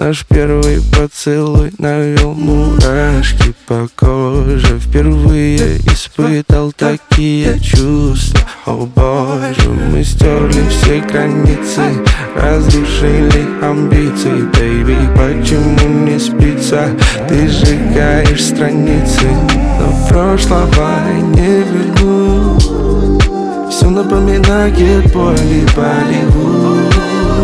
Наш первый поцелуй навел мурашки по коже. Впервые испытал такие чувства. О боже, мы стерли все границы, разрушили амбиции. Бэйби, почему не спится? Ты сжигаешь страницы, но прошлого не вернуть. Все напоминает Болливуд.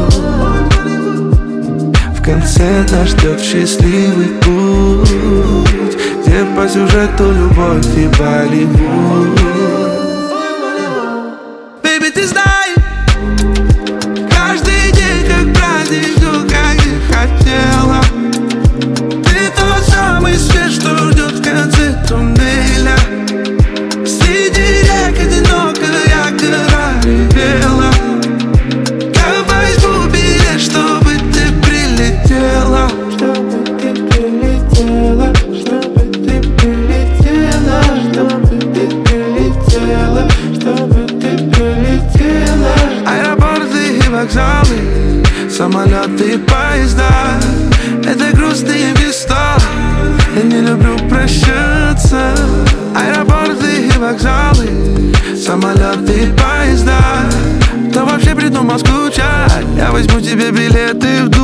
В конце нас ждет счастливый путь, где по сюжету любовь и Болливуд. Baby, ты знай, каждый день как праздник, все как ты хотела. Ты тот самый свет, что ждет в конце туннеля. Среди рек одинокая гора ревела. Давай возьму билет, чтобы ты прилетела. Чтобы ты прилетела, чтобы ты прилетела, чтобы ты прилетела, чтобы ты прилетела. Аэропорты и вокзалы, самолеты и поезда — это грустные места, я не люблю прощаться. Аэропорты и вокзалы, самолеты и поезда. Кто вообще придумал скучать? Я возьму тебе билеты в